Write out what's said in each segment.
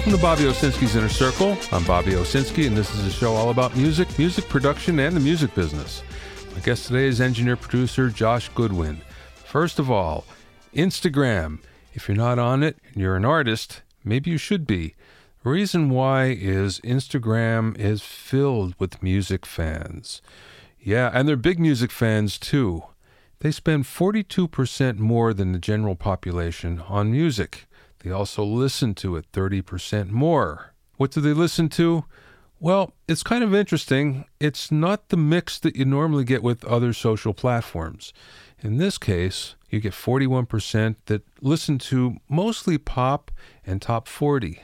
Welcome to Bobby Owsinski's Inner Circle. I'm Bobby Owsinski, and this is a show all about music, music production, and the music business. My guest today is engineer-producer Josh Goodwin. First of all, Instagram. If you're not on it and you're an artist, maybe you should be. The reason why is Instagram is filled with music fans. Yeah, and they're big music fans too. They spend 42% more than the general population on music. They also listen to it 30% more. What do they listen to? Well, it's kind of interesting. It's not the mix that you normally get with other social platforms. In this case, you get 41% that listen to mostly pop and top 40.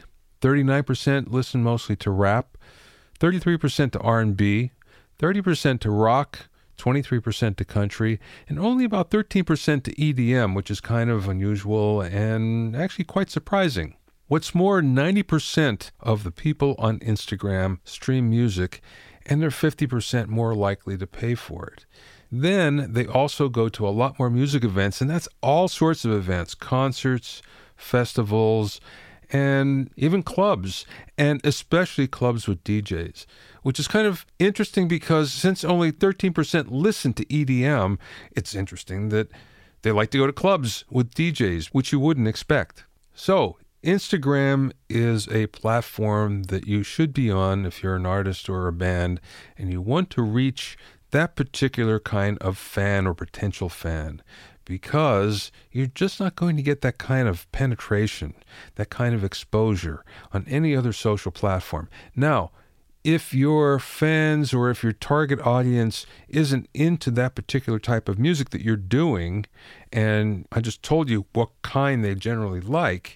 39% listen mostly to rap, 33% to R&B, 30% to rock, 23% to country, and only about 13% to EDM, which is kind of unusual and actually quite surprising. What's more, 90% of the people on Instagram stream music, and they're 50% more likely to pay for it. Then they also go to a lot more music events, and that's all sorts of events, concerts, festivals, and even clubs, and especially clubs with DJs, which is kind of interesting because since only 13% listen to EDM, it's interesting that they like to go to clubs with DJs, which you wouldn't expect. So Instagram is a platform that you should be on if you're an artist or a band and you want to reach that particular kind of fan or potential fan, because you're just not going to get that kind of penetration, that kind of exposure on any other social platform. Now, if your fans or if your target audience isn't into that particular type of music that you're doing, and I just told you what kind they generally like,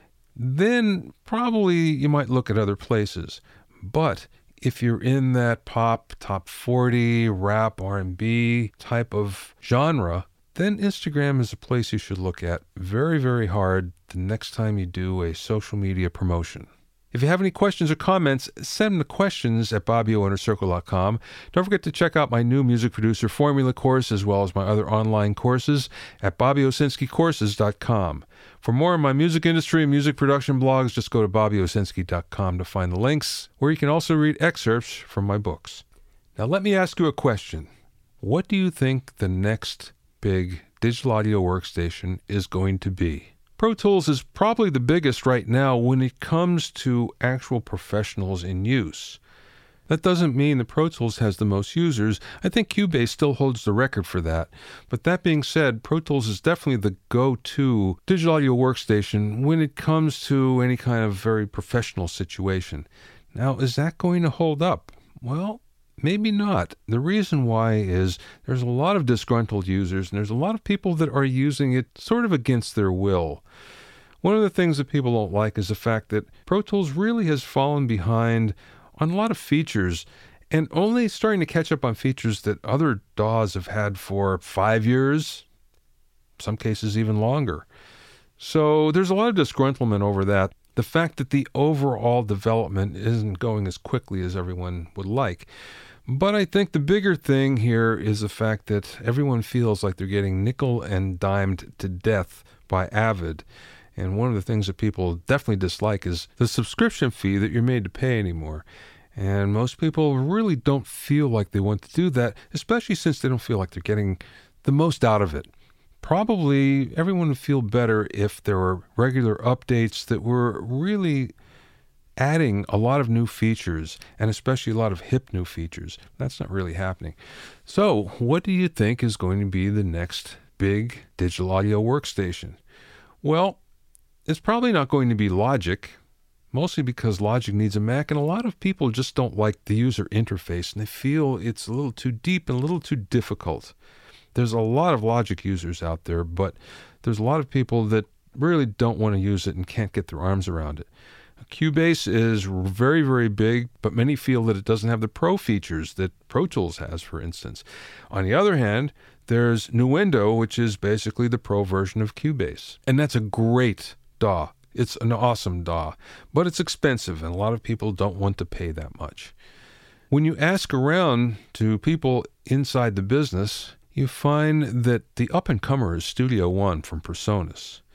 then probably you might look at other places. But if you're in that pop, top 40, rap, R&B type of genre, then Instagram is a place you should look at very, very hard the next time you do a social media promotion. If you have any questions or comments, send them to questions@bobbyoinnercircle.com. Don't forget to check out my new music producer formula course as well as my other online courses at bobbyowsinskicourses.com. For more on my music industry and music production blogs, just go to bobbyowsinski.com to find the links, where you can also read excerpts from my books. Now let me ask you a question. What do you think the next big digital audio workstation is going to be? Pro Tools is probably the biggest right now when it comes to actual professionals in use. That doesn't mean that Pro Tools has the most users. I think Cubase still holds the record for that. But that being said, Pro Tools is definitely the go-to digital audio workstation when it comes to any kind of very professional situation. Now, is that going to hold up? Well, maybe not. The reason why is there's a lot of disgruntled users, and there's a lot of people that are using it sort of against their will. One of the things that people don't like is the fact that Pro Tools really has fallen behind on a lot of features and only starting to catch up on features that other DAWs have had for 5 years, some cases even longer. So there's a lot of disgruntlement over that. The fact that the overall development isn't going as quickly as everyone would like. But I think the bigger thing here is the fact that everyone feels like they're getting nickel and dimed to death by Avid. And one of the things that people definitely dislike is the subscription fee that you're made to pay anymore. And most people really don't feel like they want to do that, especially since they don't feel like they're getting the most out of it. Probably everyone would feel better if there were regular updates that were really adding a lot of new features, and especially a lot of hip new features. That's not really happening. So what do you think is going to be the next big digital audio workstation? Well, it's probably not going to be Logic, mostly because Logic needs a Mac, and a lot of people just don't like the user interface, and they feel it's a little too deep and a little too difficult. There's a lot of Logic users out there, but there's a lot of people that really don't want to use it and can't get their arms around it. Cubase is very, very big, but many feel that it doesn't have the pro features that Pro Tools has, for instance. On the other hand, there's Nuendo, which is basically the pro version of Cubase. And that's a great DAW. It's an awesome DAW, but it's expensive, and a lot of people don't want to pay that much. When you ask around to people inside the business, you find that the up-and-comer is Studio One from PreSonus.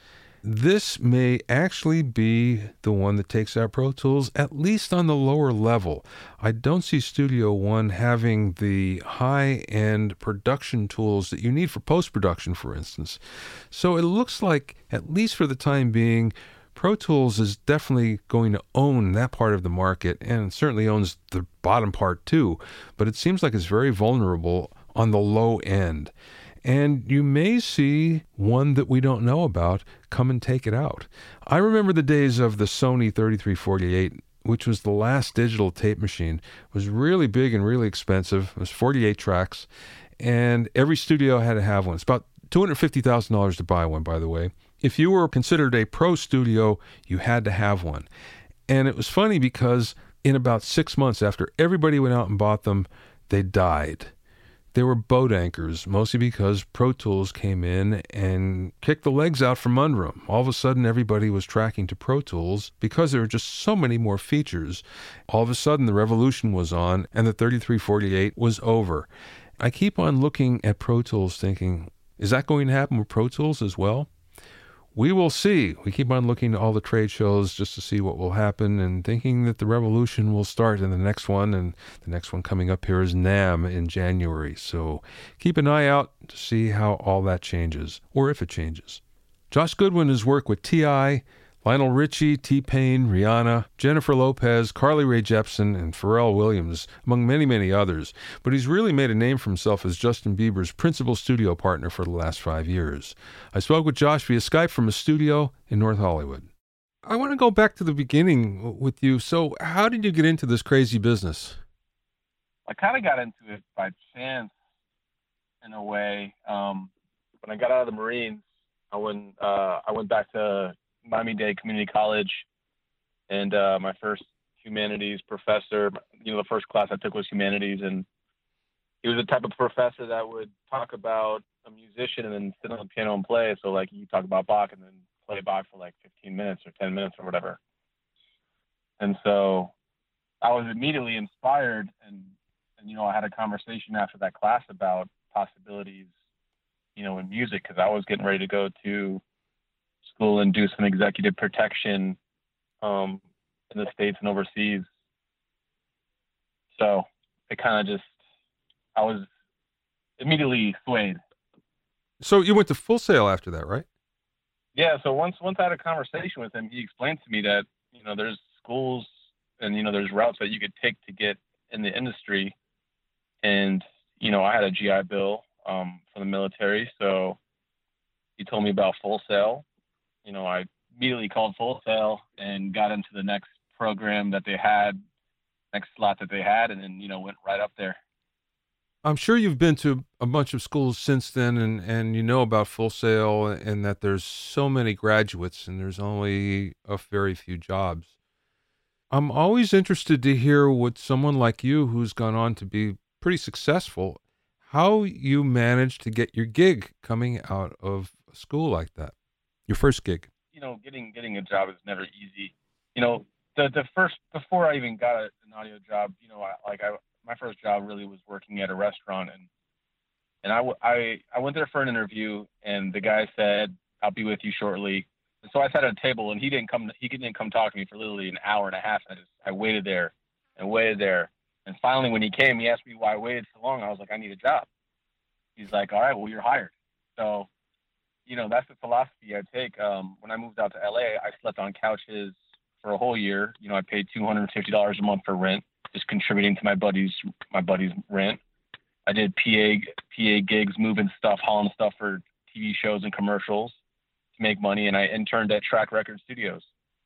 This may actually be the one that takes out Pro Tools, at least on the lower level. I don't see Studio One having the high-end production tools that you need for post-production, for instance. So it looks like, at least for the time being, Pro Tools is definitely going to own that part of the market, and certainly owns the bottom part too. But it seems like it's very vulnerable on the low end. And you may see one that we don't know about come and take it out. I remember the days of the Sony 3348, which was the last digital tape machine. It was really big and really expensive. It was 48 tracks, and every studio had to have one. It's about $250,000 to buy one, by the way. If you were considered a pro studio, you had to have one. And it was funny because in about 6 months after everybody went out and bought them, they died. They were boat anchors, mostly because Pro Tools came in and kicked the legs out from under them. All of a sudden, everybody was tracking to Pro Tools because there were just so many more features. All of a sudden, the revolution was on, and the 3348 was over. I keep on looking at Pro Tools thinking, is that going to happen with Pro Tools as well? We will see. We keep on looking at all the trade shows just to see what will happen and thinking that the revolution will start in the next one. And the next one coming up here is NAMM in January. So keep an eye out to see how all that changes, or if it changes. Josh Goodwin has worked with T.I., Lionel Richie, T-Pain, Rihanna, Jennifer Lopez, Carly Rae Jepsen, and Pharrell Williams, among many, many others. But he's really made a name for himself as Justin Bieber's principal studio partner for the last 5 years. I spoke with Josh via Skype from a studio in North Hollywood. I want to go back to the beginning with you. So how did you get into this crazy business? I kind of got into it by chance in a way. When I got out of the Marines, I went back to Miami-Dade Community College, and my first humanities professor, the first class I took was humanities, and he was the type of professor that would talk about a musician and then sit on the piano and play. So like you talk about Bach and then play Bach for like 15 minutes or 10 minutes or whatever. And so I was immediately inspired, and I had a conversation after that class about possibilities, in music, because I was getting ready to go to school and do some executive protection in the States and overseas. So it kind of I was immediately swayed. So you went to Full Sail after that, right? Yeah. So once I had a conversation with him, he explained to me that, there's schools and, there's routes that you could take to get in the industry. And, I had a GI Bill from the military. So he told me about Full Sail. I immediately called Full Sail and got into the next program that they had, next slot that they had, and then, went right up there. I'm sure you've been to a bunch of schools since then, and you know about Full Sail and that there's so many graduates and there's only a very few jobs. I'm always interested to hear what someone like you, who's gone on to be pretty successful, how you managed to get your gig coming out of a school like that, your first gig. Getting a job is never easy. The first, before I even got an audio job, my first job really was working at a restaurant, and I went there for an interview, and the guy said, "I'll be with you shortly." And so I sat at a table, and he didn't come talk to me for literally an hour and a half. I waited there and waited there, and finally when he came, he asked me why I waited so long. I was like, "I need a job." He's like, "All right, well, you're hired." So, that's the philosophy I take. When I moved out to LA, I slept on couches for a whole year. I paid $250 a month for rent, just contributing to my buddy's rent. I did PA gigs, moving stuff, hauling stuff for TV shows and commercials to make money, and I interned at Track Record Studios.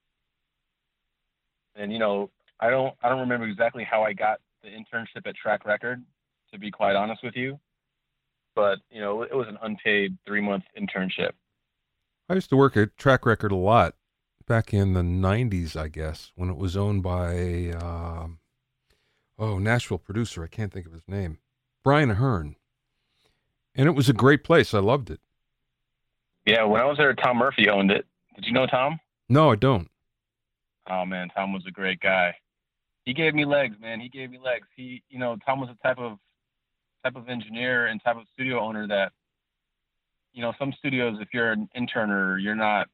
And I don't remember exactly how I got the internship at Track Record, to be quite honest with you. But, it was an unpaid 3-month internship. I used to work at Track Record a lot back in the 90s, I guess, when it was owned by a Nashville producer. I can't think of his name. Brian Ahern. And it was a great place. I loved it. Yeah, when I was there, Tom Murphy owned it. Did you know Tom? No, I don't. Oh, man, Tom was a great guy. He gave me legs, man. He gave me legs. Tom was the type of engineer and type of studio owner that, some studios, if you're an intern or you're not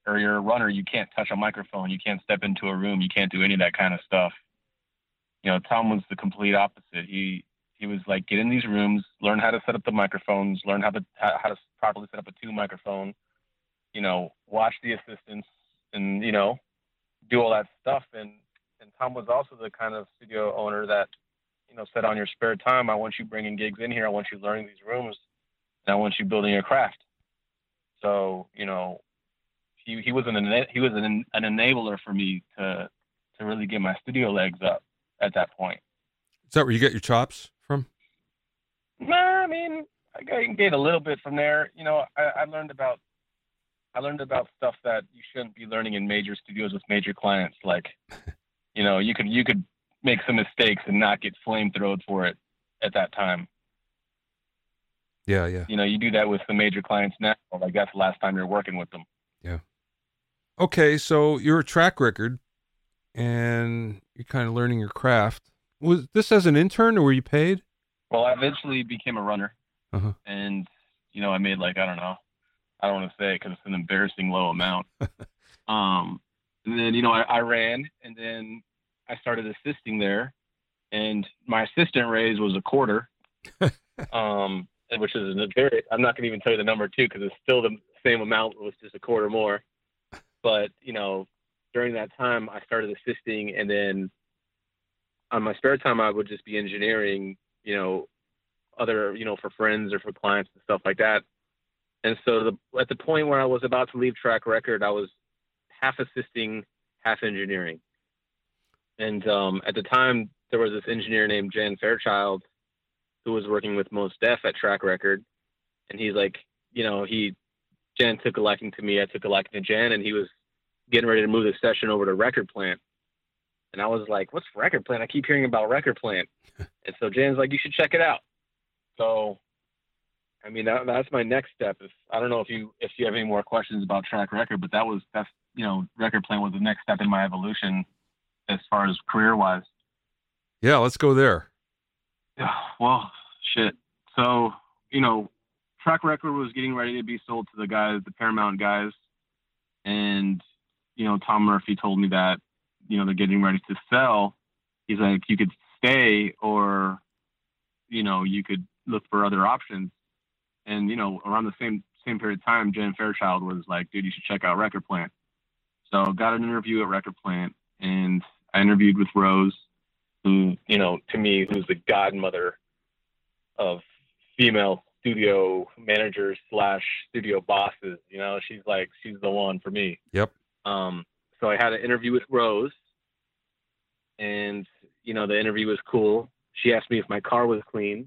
or you're a runner, you can't touch a microphone, you can't step into a room, you can't do any of that kind of stuff. You know, Tom was the complete opposite. He was like, get in these rooms, learn how to set up the microphones, learn how to properly set up a 2 microphone, you know, watch the assistants and, you know, do all that stuff. And Tom was also the kind of studio owner that, you know, said, on your spare time, I want you bringing gigs in here. I want you learning these rooms, and I want you building your craft. So, you know, he was an enabler for me to really get my studio legs up at that point. Is that where you get your chops from? Nah, I mean, I can get a little bit from there. You know, I learned about stuff that you shouldn't be learning in major studios with major clients. Like, you know, you could make some mistakes and not get flamethrowed for it at that time. Yeah, yeah. You know, you do that with the major clients now. Like, that's the last time you're working with them. Yeah. Okay, so you're a track record, and you're kind of learning your craft. Was this as an intern, or were you paid? Well, I eventually became a runner, Uh-huh. and, you know, I made like, I don't know. I don't want to say it because it's an embarrassing low amount. And then, you know, I ran, and then I started assisting there, and my assistant raise was $0.25, which is I'm not going to even tell you the number too, because it's still the same amount. It was just $0.25 more. But, you know, during that time I started assisting, and then on my spare time, I would just be engineering, you know, other, you know, for friends or for clients and stuff like that. And so at the point where I was about to leave Track Record, I was half assisting, half engineering. And at the time, there was this engineer named Jan Fairchild who was working with Mos Def at Track Record. And he's like, you know, Jan took a liking to me, I took a liking to Jan, and he was getting ready to move the session over to Record Plant. And I was like, what's Record Plant? I keep hearing about Record Plant. And so Jan's like, you should check it out. So, I mean, that's my next step. I don't know if you have any more questions about Track Record, but that's you know, Record Plant was the next step in my evolution as far as career-wise. Yeah, let's go there. Well, shit. So, you know, Track Record was getting ready to be sold to the Paramount guys. And, you know, Tom Murphy told me that, you know, they're getting ready to sell. He's like, you could stay, or, you know, you could look for other options. And, you know, around the same period of time, Jan Fairchild was like, dude, you should check out Record Plant. So got an interview at Record Plant, and I interviewed with Rose, who, you know, to me, who's the godmother of female studio managers / studio bosses. You know, she's the one for me. Yep. So I had an interview with Rose, and, you know, the interview was cool. She asked me if my car was clean.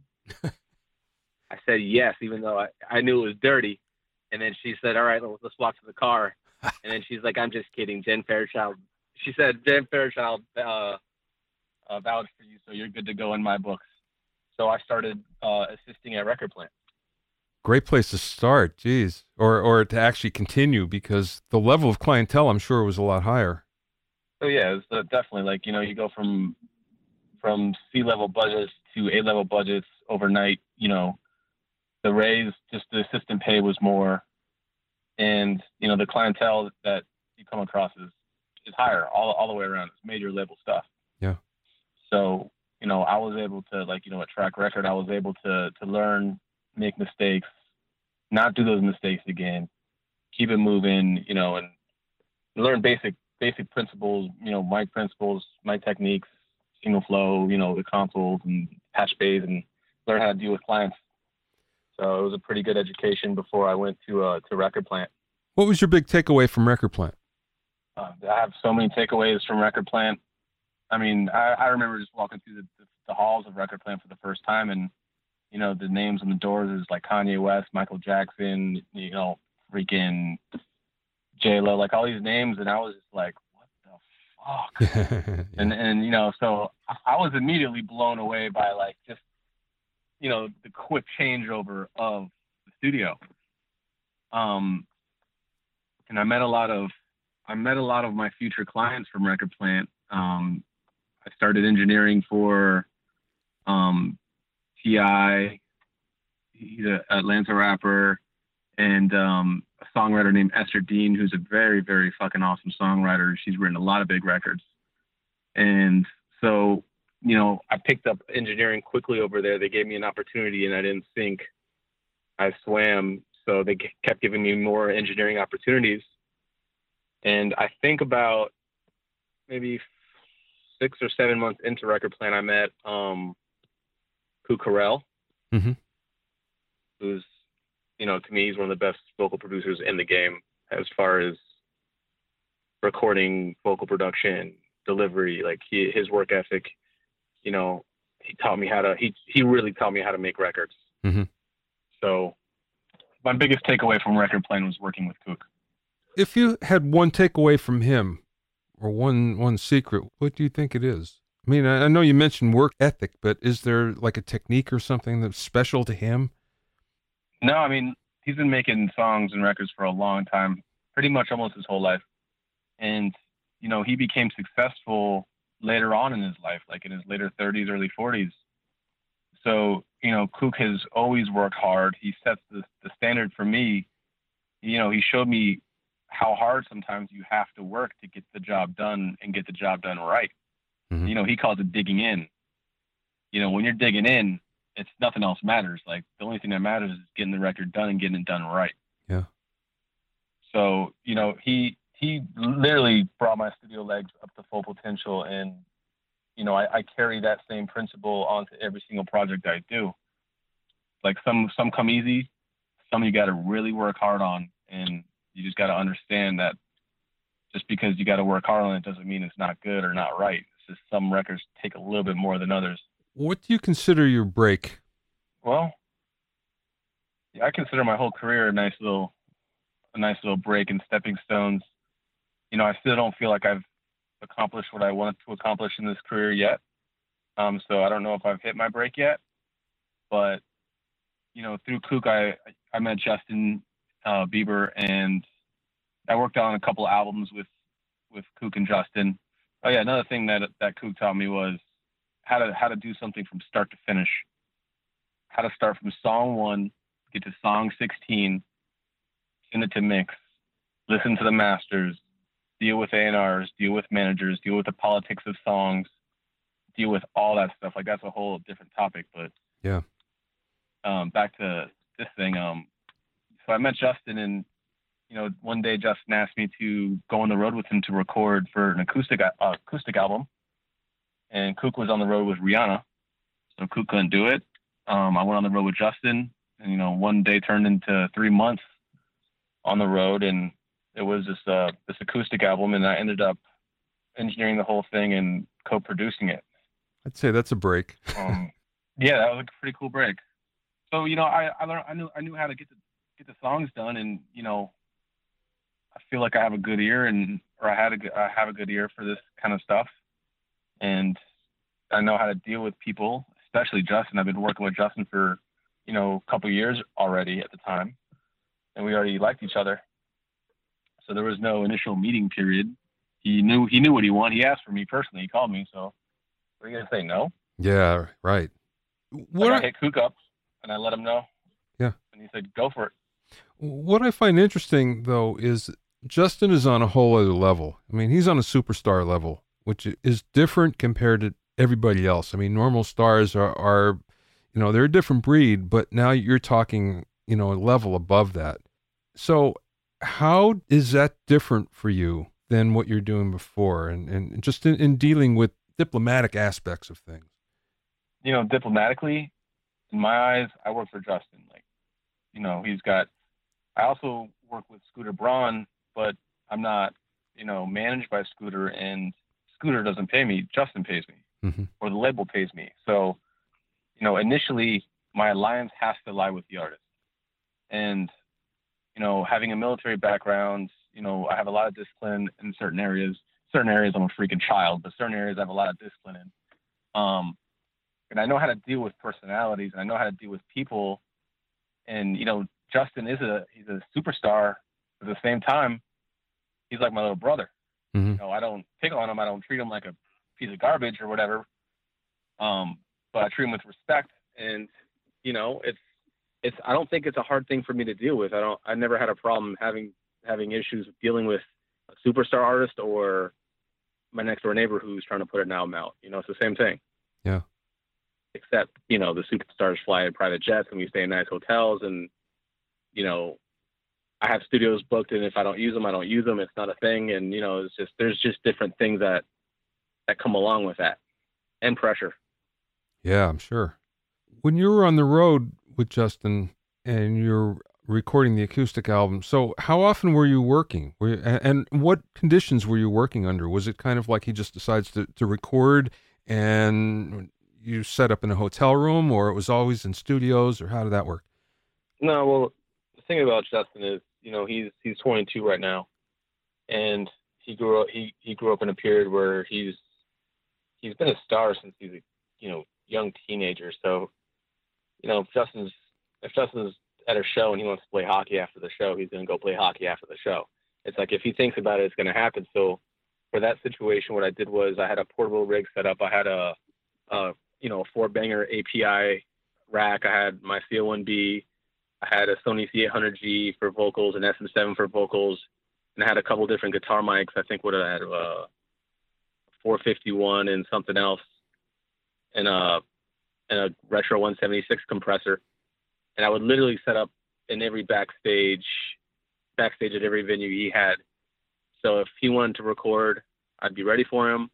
I said yes, even though I knew it was dirty. And then she said, all right, let's walk to the car. And then she's like, I'm just kidding. Jan Fairchild. She said, Jan Fairchild vouched for you, so you're good to go in my books. So I started assisting at Record Plant. Great place to start, geez. Or to actually continue, because the level of clientele, I'm sure, was a lot higher. So yeah, it's definitely, like, you know, you go from C-level budgets to A-level budgets overnight. You know, the raise, just the assistant pay was more, and, you know, the clientele that you come across is higher all the way around. It's major label stuff. Yeah. So, you know, I was able to, like, you know, at Track Record, I was able to learn, make mistakes, not do those mistakes again, keep it moving, you know, and learn basic principles, you know, mic principles, mic techniques, single flow, you know, the consoles and patch bays, and learn how to deal with clients. So it was a pretty good education before I went to Record Plant. What was your big takeaway from Record Plant? I have so many takeaways from Record Plant. I mean, I remember just walking through the halls of Record Plant for the first time, and, you know, the names on the doors is like Kanye West, Michael Jackson, you know, freaking J-Lo, like all these names. And I was just like, what the fuck? Yeah. And, you know, so I was immediately blown away by, like, just, you know, the quick changeover of the studio. And I met a lot of my future clients from Record Plant. I started engineering for T.I., he's an Atlanta rapper, and a songwriter named Esther Dean, who's a very, very fucking awesome songwriter. She's written a lot of big records. And so, I picked up engineering quickly over there. They gave me an opportunity and I didn't sink. I swam. So they kept giving me more engineering opportunities. And I think about maybe 6 or 7 months into Record Plant, I met Ku Carell, Mm-hmm. who's, to me, he's one of the best vocal producers in the game as far as recording, vocal production, delivery. Like his work ethic, he taught me he really taught me how to make records. Mm-hmm. So my biggest takeaway from Record Plant was working with Kook. If you had one takeaway from him, or one secret, what do you think it is? I mean, I know you mentioned work ethic, but is there like a technique or something that's special to him? No, I mean, he's been making songs and records for a long time, pretty much almost his whole life. And, he became successful later on in his life, like in his later 30s, early 40s. So, Kook has always worked hard. He sets the standard for me. He showed me how hard sometimes you have to work to get the job done and get the job done right. Mm-hmm. He calls it digging in. When you're digging in, it's nothing else matters. Like the only thing that matters is getting the record done and getting it done right. Yeah. So, he literally brought my studio legs up to full potential. And, I carry that same principle onto every single project I do. Like some come easy, some you got to really work hard on. And you just got to understand that just because you got to work hard on it doesn't mean it's not good or not right. It's just some records take a little bit more than others. What do you consider your break? Well, I consider my whole career a nice little break and stepping stones. I still don't feel like I've accomplished what I wanted to accomplish in this career yet. So I don't know if I've hit my break yet. But, through Kook, I met Justin Bieber, and I worked on a couple of albums with Kook and Justin. Oh yeah, another thing that Kook taught me was how to do something from start to finish. How to start from song 1, get to song 16, send it to mix, listen to the masters, deal with A&Rs, deal with managers, deal with the politics of songs, deal with all that stuff. Like that's a whole different topic. But yeah, back to this thing. So I met Justin, and one day Justin asked me to go on the road with him to record for an acoustic album. And Kook was on the road with Rihanna, so Kook couldn't do it. I went on the road with Justin, and one day turned into 3 months on the road, and it was this acoustic album, and I ended up engineering the whole thing and co-producing it. I'd say that's a break. Yeah, that was a pretty cool break. So I learned I knew how to get the songs done, and I feel like I have a good ear, I have a good ear for this kind of stuff, and I know how to deal with people, especially Justin. I've been working with Justin for a couple of years already at the time, and we already liked each other. So there was no initial meeting period. He knew what he wanted. He asked for me personally. He called me. So what are you gonna say? No? Yeah, right. I hit Kook up and I let him know. Yeah. And he said, "Go for it." What I find interesting though is Justin is on a whole other level. I mean, he's on a superstar level, which is different compared to everybody else. I mean, normal stars are they're a different breed, but now you're talking, a level above that. So how is that different for you than what you're doing before, and just in dealing with diplomatic aspects of things? Diplomatically, in my eyes, I work for Justin. Like, I also work with Scooter Braun, but I'm not, managed by Scooter, and Scooter doesn't pay me. Justin pays me, mm-hmm. or the label pays me. So, initially my alliance has to lie with the artist. And, having a military background, I have a lot of discipline in certain areas. Certain areas I'm a freaking child, but certain areas I have a lot of discipline in. And I know how to deal with personalities, and I know how to deal with people. And, Justin he's a superstar. At the same time, he's like my little brother. Mm-hmm. I don't pick on him. I don't treat him like a piece of garbage or whatever. But I treat him with respect. And, I don't think it's a hard thing for me to deal with. I never had a problem having issues dealing with a superstar artist or my next door neighbor who's trying to put an album out. You know, it's the same thing. Yeah. Except, you know, the superstars fly in private jets and we stay in nice hotels, and, you know, I have studios booked, and if I don't use them, I don't use them. It's not a thing. And, you know, there's just different things that come along with that, and pressure. Yeah, I'm sure. When you were on the road with Justin and you're recording the acoustic album, so how often were you working? And what conditions were you working under? Was it kind of like he just decides to record and you set up in a hotel room, or it was always in studios, or how did that work? No, well, the thing about Justin is, you know, he's 22 right now, and he grew up in a period where he's been a star since he's a, you know, young teenager. So, you know, if Justin's at a show and he wants to play hockey after the show, he's going to go play hockey after the show. It's like, if he thinks about it, it's going to happen. So for that situation, what I did was I had a portable rig set up. I had a 4-banger API rack. I had my CO1B. I had a Sony C800G for vocals and SM7 for vocals. And I had a couple different guitar mics. I think I had 451 and something else, and a retro 176 compressor. And I would literally set up in every backstage at every venue he had. So if he wanted to record, I'd be ready for him.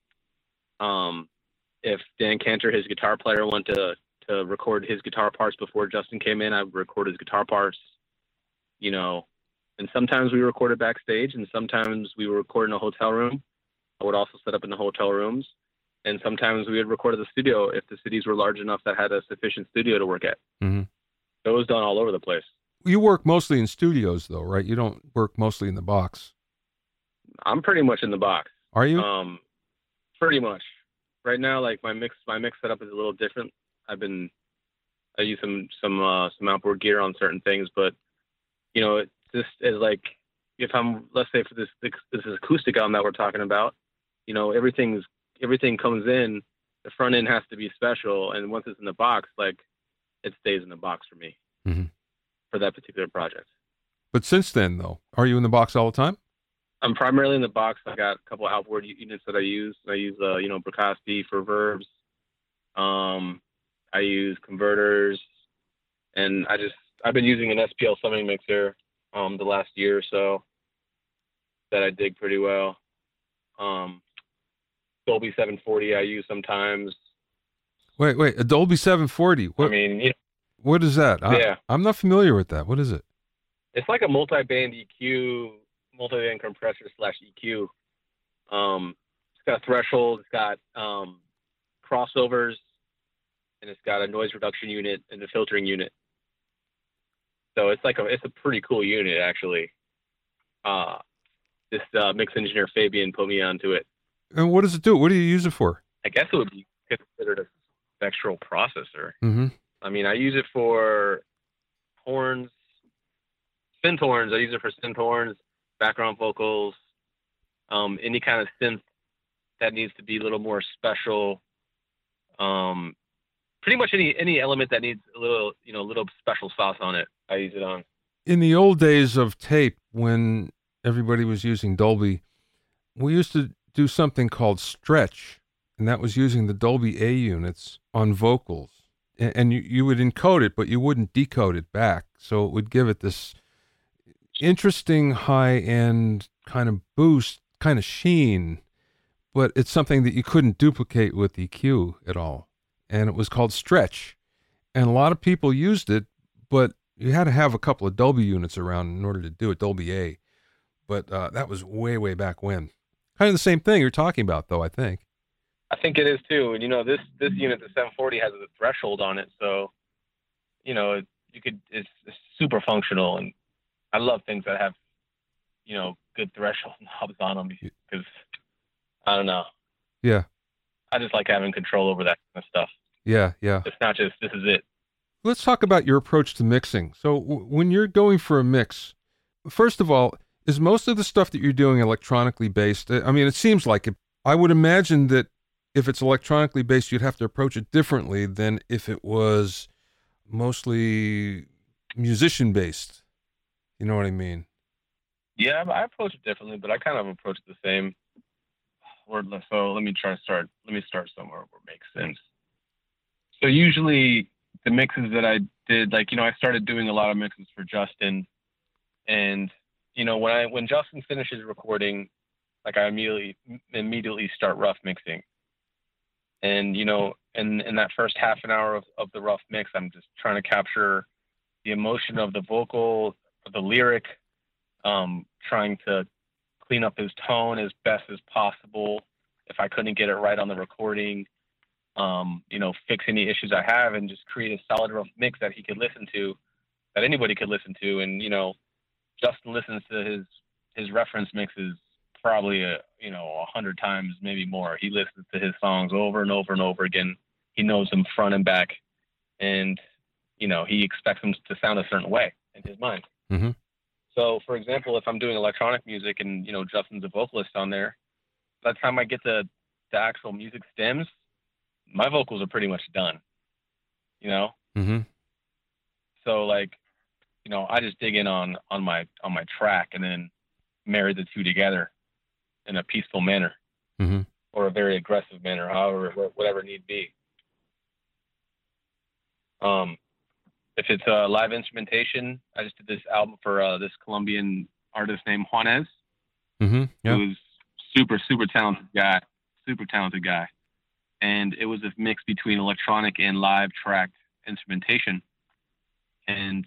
If Dan Cantor, his guitar player, wanted to record his guitar parts before Justin came in, I would record his guitar parts, you know. And sometimes we recorded backstage, and sometimes we would record in a hotel room. I would also set up in the hotel rooms. And sometimes we would record at the studio if the cities were large enough that had a sufficient studio to work at. Mm-hmm. So it was done all over the place. You work mostly in studios, though, right? You don't work mostly in the box. I'm pretty much in the box. Are you? Pretty much. Right now, like my mix setup is a little different. I use some outboard gear on certain things, but you know, it just is like, let's say for this acoustic album that we're talking about, you know, everything comes in. The front end has to be special, and once it's in the box, like, it stays in the box for me, mm-hmm. for that particular project. But since then, though, are you in the box all the time? I'm primarily in the box. I got a couple of outboard units that I use. I use Bricasti for verbs. I use converters, and I've been using an SPL summing mixer the last year or so that I dig pretty well. Dolby 740 I use sometimes. Wait, a Dolby 740. What, I mean, you know, what is that? Yeah. I'm not familiar with that. What is it? It's like a multi-band EQ, multi-band compressor / EQ. It's got a threshold, it's got crossovers, and it's got a noise reduction unit and a filtering unit. So it's a pretty cool unit, actually. This mix engineer Fabian put me onto it. And what does it do? What do you use it for? I guess it would be considered a spectral processor. Mm-hmm. I mean, I use it for horns, synth horns. I use it for synth horns, background vocals, any kind of synth that needs to be a little more special. Pretty much any element that needs a little special sauce on it, I use it on. In the old days of tape, when everybody was using Dolby, we used to do something called stretch, and that was using the Dolby A units on vocals. And you would encode it, but you wouldn't decode it back. So it would give it this interesting high-end kind of boost, kind of sheen, but it's something that you couldn't duplicate with EQ at all. And it was called stretch. And a lot of people used it, but you had to have a couple of Dolby units around in order to do it, Dolby A. But that was way, way back when. Kind of the same thing you're talking about, though, I think. I think it is, too. And, you know, this unit, the 740, has a threshold on it. So, you know, it's super functional. And I love things that have, you know, good threshold knobs on them because, I don't know. Yeah. I just like having control over that kind of stuff. Yeah. It's not just, this is it. Let's talk about your approach to mixing. So when you're going for a mix, first of all, is most of the stuff that you're doing electronically based? I mean, it seems like it. I would imagine that if it's electronically based, you'd have to approach it differently than if it was mostly musician based. You know what I mean? Yeah, I approach it differently, but I kind of approach it the same. So let me start somewhere where it makes sense. So usually the mixes that I did, like, I started doing a lot of mixes for Justin, and when Justin finishes recording, like, I immediately start rough mixing. And in that first half an hour of the rough mix, I'm just trying to capture the emotion of the vocal, the lyric, trying to clean up his tone as best as possible. If I couldn't get it right on the recording, fix any issues I have, and just create a solid rough mix that he could listen to, that anybody could listen to. And Justin listens to his reference mixes probably 100 times, maybe more. He listens to his songs over and over and over again. He knows them front and back, and he expects them to sound a certain way in his mind. Mm-hmm. So, for example, if I'm doing electronic music and Justin's a vocalist on there, by the time I get to the actual music stems, my vocals are pretty much done. Mm-hmm. So, like, I just dig in on my track and then marry the two together in a peaceful manner, mm-hmm. or a very aggressive manner, whatever need be. If it's a live instrumentation, I just did this album for this Colombian artist named Juanes, mm-hmm. Yeah. who's super talented guy, and it was a mix between electronic and live tracked instrumentation. And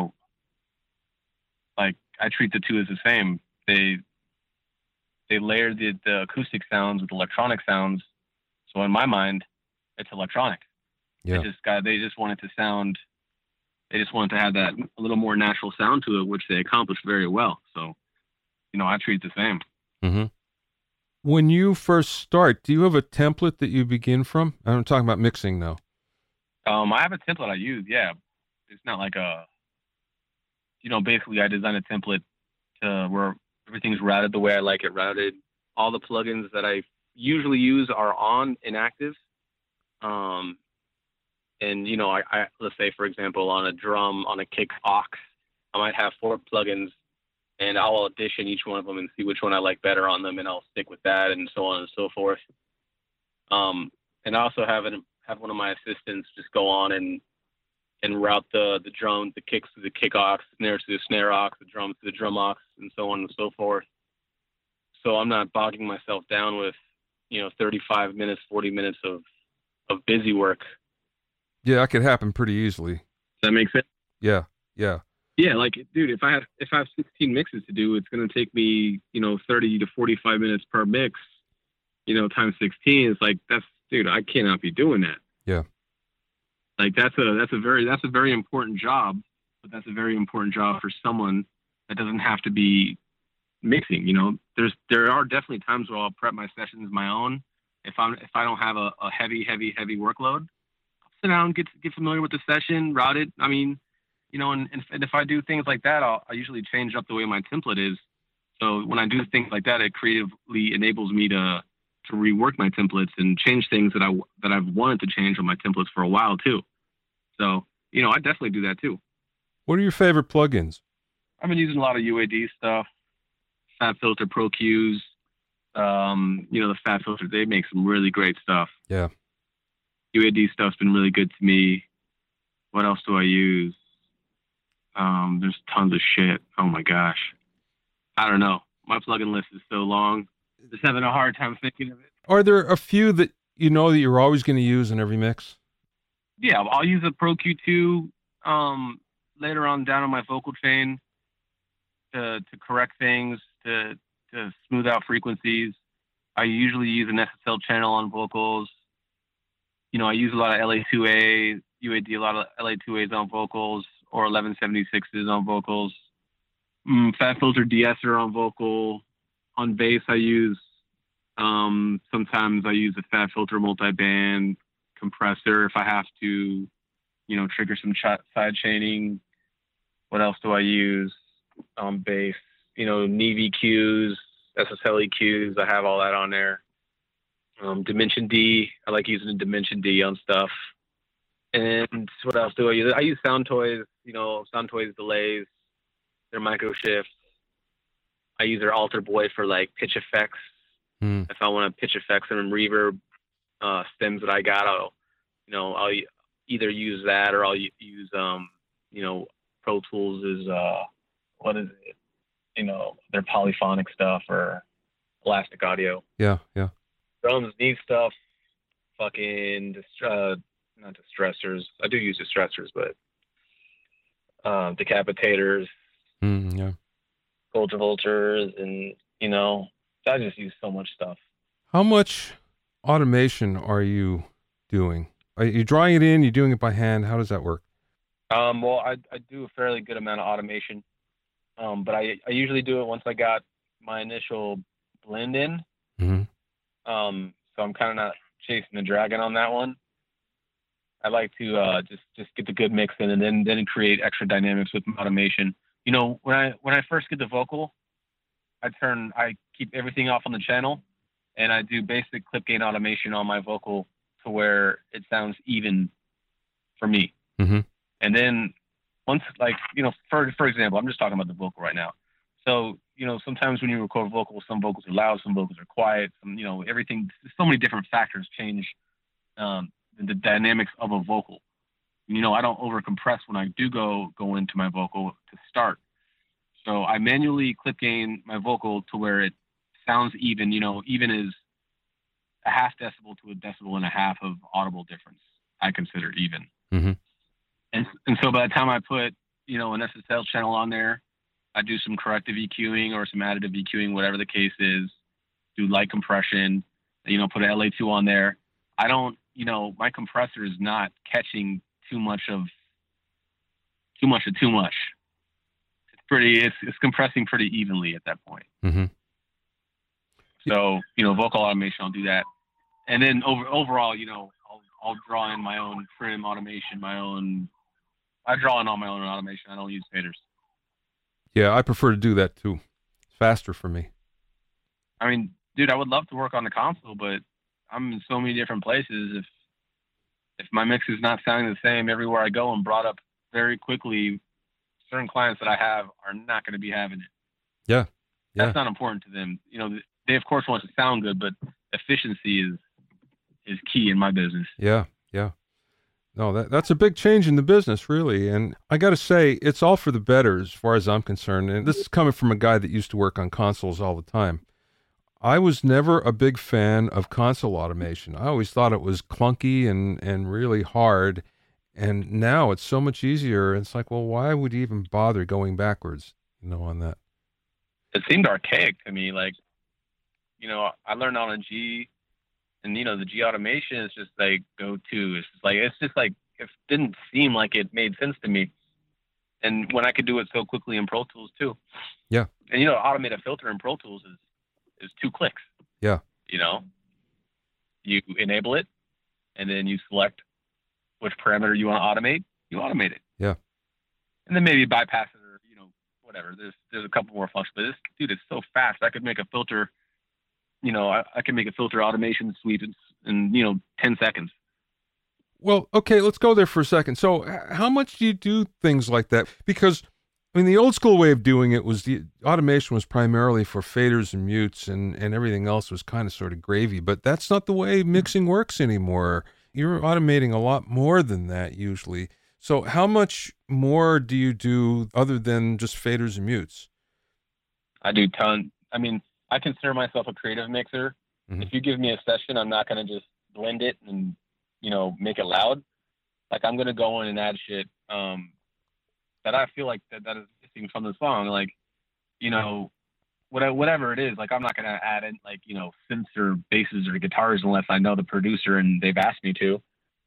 like, I treat the two as the same. They layered the acoustic sounds with electronic sounds, so in my mind, it's electronic. Yeah. They just wanted to have that a little more natural sound to it, which they accomplished very well. So, I treat it the same. Mm-hmm. When you first start, do you have a template that you begin from? I'm talking about mixing now. I have a template I use. Yeah, it's not like basically I design a template where everything's routed the way I like it routed. All the plugins that I usually use are on inactive. And I let's say, for example, on a drum, on a kick aux, I might have 4 plugins, and I'll audition each one of them and see which one I like better on them, and I'll stick with that, and so on and so forth. And I also have one of my assistants just go on and route the drums, the kicks to the kick aux, snares to the snare aux, the drums to the drum aux, and so on and so forth. So I'm not bogging myself down with 35 minutes, 40 minutes of busy work. Yeah, that could happen pretty easily. Does that make sense? Yeah. Yeah, like, dude, if I have 16 mixes to do, it's going to take me, 30 to 45 minutes per mix, times 16. It's like, dude, I cannot be doing that. Yeah. Like, that's a very important job, but that's a very important job for someone that doesn't have to be mixing. There are definitely times where I'll prep my sessions my own. If I don't have a heavy workload, I'll sit down, get familiar with the session, route it. I mean, and if I do things like that, I usually change up the way my template is. So when I do things like that, it creatively enables me to rework my templates and change things that I've wanted to change on my templates for a while too. So, I definitely do that too. What are your favorite plugins? I've been using a lot of UAD stuff, FabFilter Pro Qs. The FabFilter, they make some really great stuff. Yeah. UAD stuff's been really good to me. What else do I use? There's tons of shit. Oh my gosh. I don't know. My plugin list is so long. Just having a hard time thinking of it. Are there a few that that you're always going to use in every mix? Yeah, I'll use a Pro Q2 later on down on my vocal chain to correct things, to smooth out frequencies. I usually use an SSL channel on vocals. I use a lot of LA2A, UAD, a lot of LA2As on vocals, or 1176s on vocals. FabFilter de-esser on vocal. On bass, I use, sometimes I use a FabFilter multiband compressor if I have to, trigger some side chaining. What else do I use on bass? Neve EQs, SSL EQs, I have all that on there. Dimension D, I like using a Dimension D on stuff. And what else do I use? I use Sound Toys, Sound Toys delays, their micro shifts. I use their Alter Boy for like pitch effects. If I want to pitch effects and reverb stems that I got, I'll either use that or I'll use Pro Tools is what is it? Their polyphonic stuff or Elastic Audio. Yeah, yeah. Drums need stuff. Fucking not distressors. I do use distressors, but decapitators. Yeah. Volters, and I just use so much stuff. How much automation are you doing? Are you drawing it in? You doing it by hand? How does that work? Well, I do a fairly good amount of automation, but I usually do it once I got my initial blend in. Mm-hmm. So I'm kind of not chasing the dragon on that one. I like to just get the good mix in, and then create extra dynamics with automation. When I first get the vocal, I keep everything off on the channel, and I do basic clip gain automation on my vocal to where it sounds even for me. Mm-hmm. And then once, for example, I'm just talking about the vocal right now. So, sometimes when you record vocals, some vocals are loud, some vocals are quiet, everything, so many different factors change the dynamics of a vocal. I don't over compress when I do go into my vocal to start. So I manually clip gain my vocal to where it sounds even. Even is a half decibel to a decibel and a half of audible difference. I consider even. Mm-hmm. And so by the time I put, an SSL channel on there, I do some corrective EQing or some additive EQing, whatever the case is, do light compression, put an LA2 on there. I don't, my compressor is not catching too much. It's compressing pretty evenly at that point. Mm-hmm. So, vocal automation, I'll do that. And then overall, I'll draw in my own trim automation, I draw in all my own automation. I don't use faders. Yeah, I prefer to do that too. It's faster for me. I mean, dude, I would love to work on the console, but I'm in so many different places. If my mix is not sounding the same everywhere I go and brought up very quickly, certain clients that I have are not going to be having it. Yeah. That's not important to them. They of course want to sound good, but efficiency is key in my business. Yeah. No, that's a big change in the business, really. And I got to say, it's all for the better as far as I'm concerned. And this is coming from a guy that used to work on consoles all the time. I was never a big fan of console automation. I always thought it was clunky and really hard. And now it's so much easier. It's like, well, why would you even bother going backwards, on that? It seemed archaic to me. Like, I learned on a G, and the G automation is just like go-to. It's just like it didn't seem like it made sense to me. And when I could do it so quickly in Pro Tools too. Yeah. And automate a filter in Pro Tools is 2 clicks. Yeah. You enable it, and then you select which parameter you want to automate. You automate it. Yeah. And then maybe bypass it or whatever. There's a couple more functions, but dude, it's so fast. I could make a filter. I can make a filter automation suite in 10 seconds. Well, okay, let's go there for a second. So how much do you do things like that? Because, the old school way of doing it was the automation was primarily for faders and mutes and everything else was kind of sort of gravy, but that's not the way mixing works anymore. You're automating a lot more than that usually. So how much more do you do other than just faders and mutes? I do ton. I consider myself a creative mixer. Mm-hmm. If you give me a session, I'm not going to just blend it and, make it loud. Like I'm going to go in and add shit that I feel like that is missing from the song. Like, whatever it is, like I'm not going to add in like, synths or basses or guitars unless I know the producer and they've asked me to.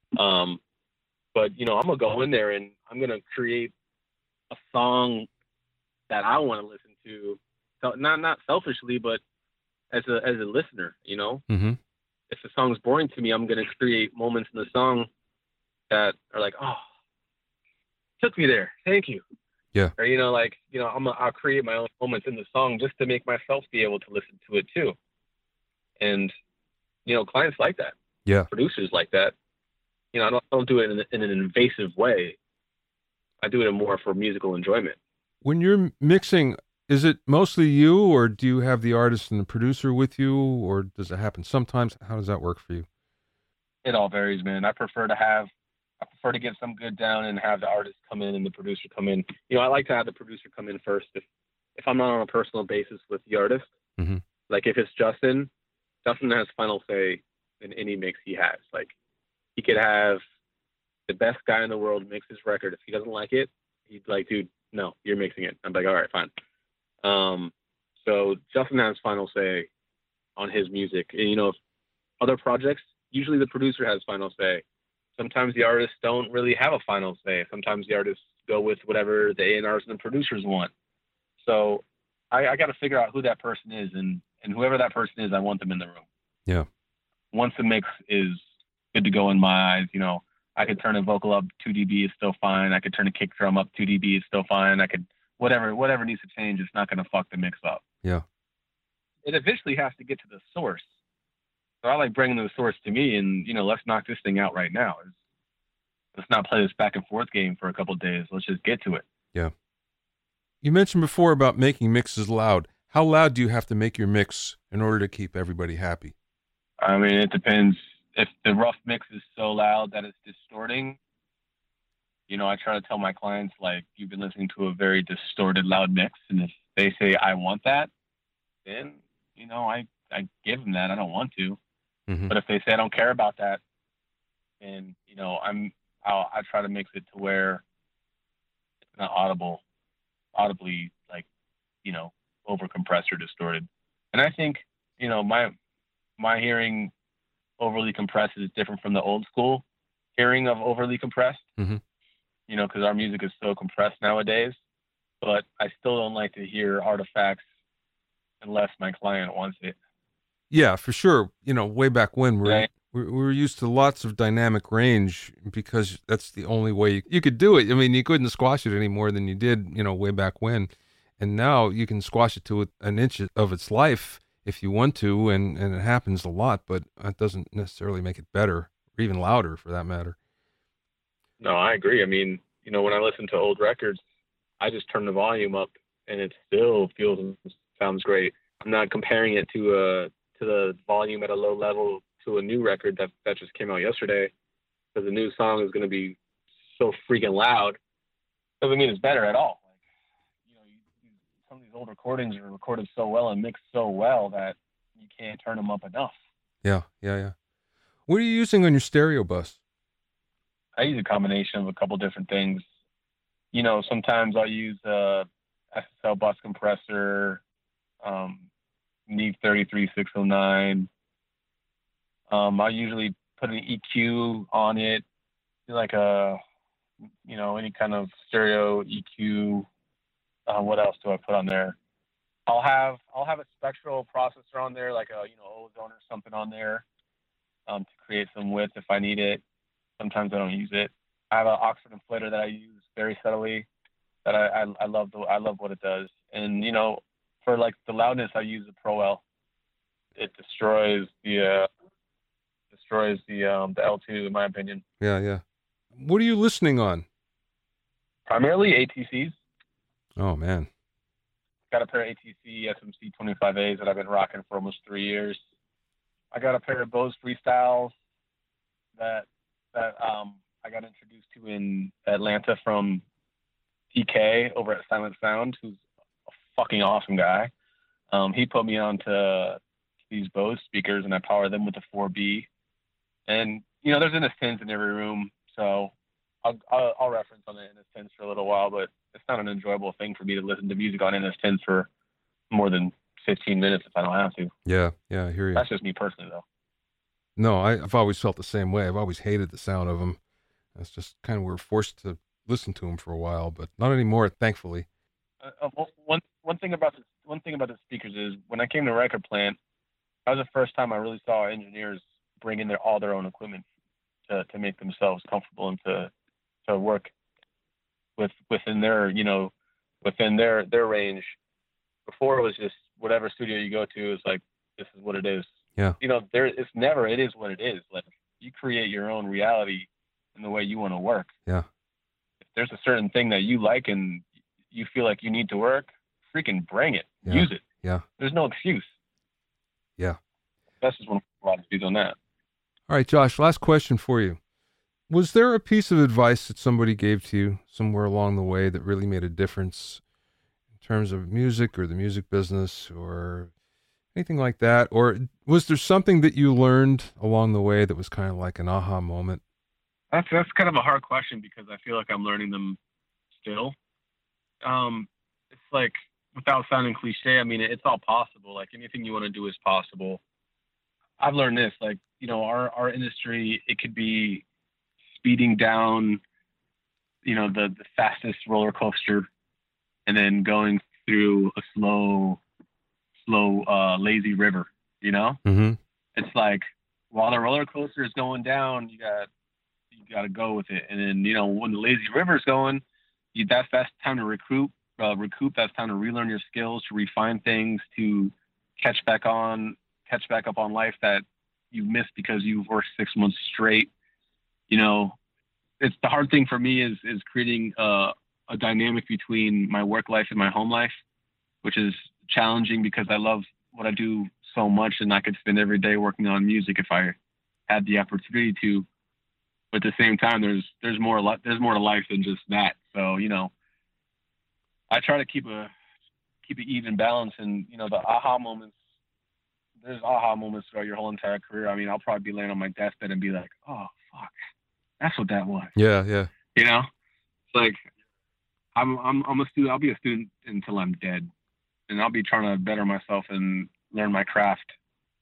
But, I'm going to go in there and I'm going to create a song that I want to listen to. So not selfishly, but as a listener, Mm-hmm. If the song's boring to me, I'm going to create moments in the song that are like, oh, took me there. Thank you. Yeah. Or, I'll create my own moments in the song just to make myself be able to listen to it too. And, clients like that. Yeah. Producers like that. I don't do it in an invasive way. I do it more for musical enjoyment. When you're mixing, is it mostly you, or do you have the artist and the producer with you, or does it happen sometimes? How does that work for you? It all varies, man. I prefer to get some good down and have the artist come in and the producer come in. I like to have the producer come in first if I'm not on a personal basis with the artist. Mm-hmm. Like if it's Justin has final say in any mix he has. Like he could have the best guy in the world mix his record. If he doesn't like it, he'd like, dude, no, you're mixing it. I'm like, all right, fine. So Justin has final say on his music. And, if other projects, usually the producer has final say. Sometimes the artists don't really have a final say. Sometimes the artists go with whatever the A&Rs and the producers want. So I got to figure out who that person is, and whoever that person is, I want them in the room. Yeah. Once the mix is good to go in my eyes, I could turn a vocal up 2 dB, is still fine. I could turn a kick drum up 2 dB, is still fine. I could whatever needs to change. It's not going to fuck the mix up. Yeah. It eventually has to get to the source. So I like bringing the source to me, and let's knock this thing out right now. Let's not play this back and forth game for a couple of days. Let's just get to it. Yeah. You mentioned before about making mixes loud. How loud do you have to make your mix in order to keep everybody happy? I mean, it depends. If the rough mix is so loud that it's distorting, I try to tell my clients, like, you've been listening to a very distorted, loud mix. And if they say, I want that, then, I give them that. I don't want to. Mm-hmm. But if they say I don't care about that, then, I try to mix it to where it's not audibly, like, over compressed or distorted. And I think, my hearing overly compressed is different from the old school hearing of overly compressed, mm-hmm. Because our music is so compressed nowadays. But I still don't like to hear artifacts unless my client wants it. Yeah, for sure. Way back when we were used to lots of dynamic range because that's the only way you could do it. I mean, you couldn't squash it any more than you did, way back when. And now you can squash it to an inch of its life if you want to, and it happens a lot, but that doesn't necessarily make it better or even louder for that matter. No, I agree. I mean, when I listen to old records, I just turn the volume up and it still feels and sounds great. I'm not comparing it to the volume at a low level to a new record that just came out yesterday, because the new song is going to be so freaking loud. Doesn't mean it's better at all. Some of these old recordings are recorded so well and mixed so well that you can't turn them up enough. Yeah. What are you using on your stereo bus? I use a combination of a couple different things. Sometimes I'll use a SSL bus compressor, Neve 33609. I'll usually put an EQ on it, like any kind of stereo EQ. What else do I put on there? I'll have a spectral processor on there, like a Ozone or something on there, to create some width if I need it. Sometimes I don't use it. I have an Oxford inflator that I use very subtly, that I love what it does. And for like the loudness, I use the Pro L. It destroys the L2, in my opinion. Yeah. What are you listening on? Primarily ATCs. Oh man. Got a pair of ATC SMC 25As that I've been rocking for almost 3 years. I got a pair of Bose Freestyles that I got introduced to in Atlanta from PK over at Silent Sound, who's a fucking awesome guy. He put me onto these Bose speakers, and I power them with the 4B. And there's NS10s in every room, so I'll reference on the NS10s for a little while, but it's not an enjoyable thing for me to listen to music on NS10s for more than 15 minutes if I don't have to. Yeah, I hear you. That's just me personally, though. No, I've always felt the same way. I've always hated the sound of them. That's just kind of, we're forced to listen to them for a while, but not anymore, thankfully. One thing about the speakers is, when I came to Record Plant, that was the first time I really saw engineers bring in all their own equipment to make themselves comfortable and to work within their range. Before, it was just whatever studio you go to is like, this is what it is. Yeah. It is what it is. Like, you create your own reality and the way you want to work. Yeah. If there's a certain thing that you like and you feel like you need to work, freaking bring it. Yeah. Use it. Yeah. There's no excuse. Yeah. That's just one of my philosophies on that. All right, Josh, last question for you. Was there a piece of advice that somebody gave to you somewhere along the way that really made a difference in terms of music or the music business or anything like that? Or was there something that you learned along the way that was kind of like an aha moment? That's kind of a hard question because I feel like I'm learning them still. It's like, without sounding cliche, I mean, it's all possible. Like, anything you want to do is possible. I've learned this, like, you know, our industry, it could be speeding down, you know, the fastest roller coaster and then going through a slow, lazy river, you know? Mm-hmm. It's like, while the roller coaster is going down, you got to go with it. And then, you know, when the lazy river is going, that's time to recoup. That's time to relearn your skills, to refine things, to catch back up on life that you missed because you've worked 6 months straight. You know, it's the hard thing for me is creating a dynamic between my work life and my home life, which is challenging because I love what I do so much, and I could spend every day working on music if I had the opportunity to. But at the same time, there's more to life than just that. So, you know, I try to keep an even balance, and, you know, the aha moments. There's aha moments throughout your whole entire career. I mean, I'll probably be laying on my deathbed and be like, "Oh fuck, that's what that was." Yeah, yeah. You know, it's like I'm a student. I'll be a student until I'm dead, and I'll be trying to better myself and learn my craft.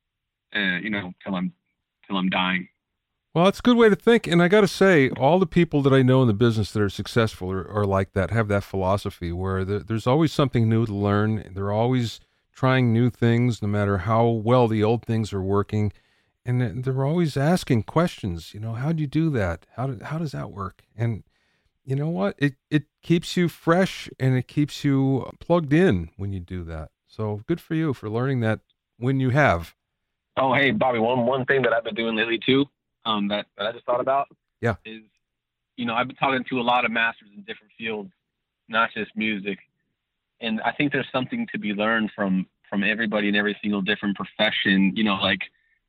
You know, till I'm dying. Well, it's a good way to think. And I got to say, all the people that I know in the business that are successful are like that, have that philosophy where there's always something new to learn. They're always trying new things, no matter how well the old things are working. And they're always asking questions, you know, how do you do that? How does that work? And you know what? It keeps you fresh and it keeps you plugged in when you do that. So good for you for learning that when you have. Oh, hey, Bobby, one thing that I've been doing lately too, that I just thought about, yeah, is, you know, I've been talking to a lot of masters in different fields, not just music. And I think there's something to be learned from everybody in every single different profession. You know, like,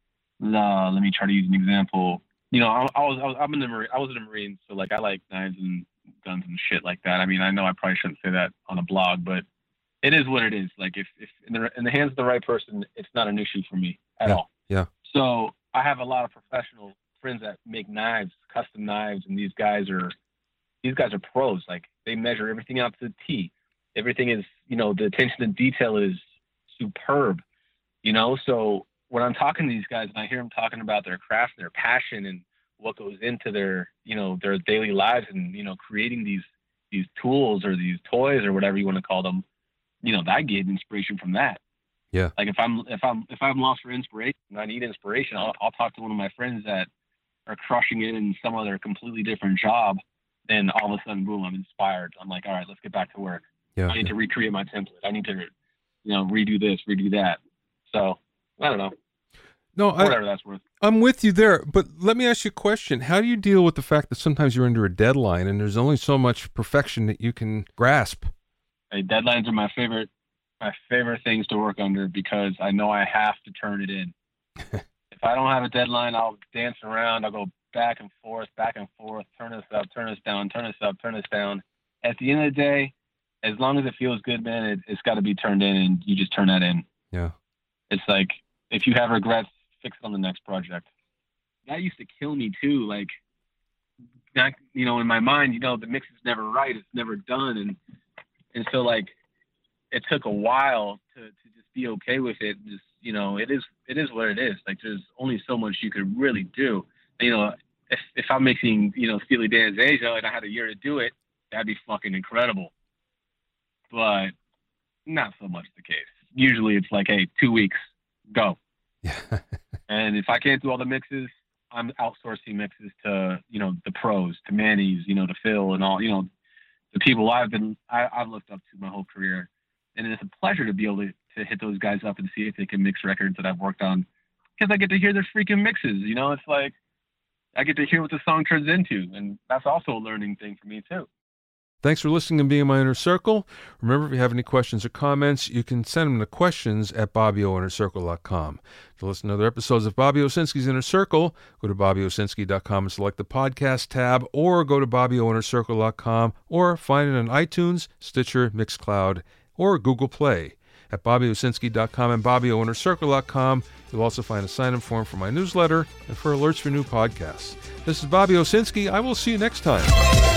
let me try to use an example. You know, I was in the Marines, so like I like knives and guns and shit like that. I mean, I know I probably shouldn't say that on a blog, but it is what it is. Like, if in the hands of the right person, it's not an issue for me at all. Yeah. So I have a lot of professional friends that make knives, custom knives, and these guys are pros. Like, they measure everything out to the T. Everything is, you know, the attention to detail is superb, you know? So when I'm talking to these guys and I hear them talking about their craft, their passion, and what goes into their, you know, their daily lives, and, you know, creating these tools or these toys or whatever you want to call them, you know, I get inspiration from that. Yeah. Like, if I'm lost for inspiration and I need inspiration, I'll talk to one of my friends that are crushing it in some other completely different job. Then all of a sudden, boom, I'm inspired. I'm like, all right, let's get back to work. Yeah. I need to recreate my template. I need to, you know, redo this, redo that. So I don't know. No, whatever that's worth. I'm with you there, but let me ask you a question. How do you deal with the fact that sometimes you're under a deadline and there's only so much perfection that you can grasp? Hey, deadlines are my favorite things to work under because I know I have to turn it in. If I don't have a deadline, I'll dance around. I'll go back and forth, turn this up, turn this down, turn this up, turn this down. At the end of the day, as long as it feels good, man, it's got to be turned in, and you just turn that in. Yeah. It's like, if you have regrets, fix it on the next project. That used to kill me too. Like, that, you know, in my mind, you know, the mix is never right. It's never done. And so, like, it took a while to just be okay with it. Just, you know, it is what it is. Like, there's only so much you could really do. You know, if I'm mixing, you know, Steely Dan's Asia and I had a year to do it, that'd be fucking incredible. But not so much the case. Usually it's like, hey, 2 weeks, go. Yeah. And if I can't do all the mixes, I'm outsourcing mixes to, you know, the pros, to Manny's, you know, to Phil and all, you know, the people I've looked up to my whole career. And it's a pleasure to be able to hit those guys up and see if they can mix records that I've worked on, because I get to hear their freaking mixes. You know, it's like, I get to hear what the song turns into, and that's also a learning thing for me too. Thanks for listening and being in my inner circle. Remember, if you have any questions or comments, you can send them to questions@BobbyOInnerCircle.com. To listen to other episodes of Bobby Owsinski's Inner Circle, go to BobbyOwsinski.com and select the podcast tab, or go to BobbyOInnerCircle.com, or find it on iTunes, Stitcher, Mixcloud, or Google Play. At BobbyOwsinski.com and BobbyOInnerCircle.com, you'll also find a sign-up form for my newsletter and for alerts for new podcasts. This is Bobby Owsinski. I will see you next time.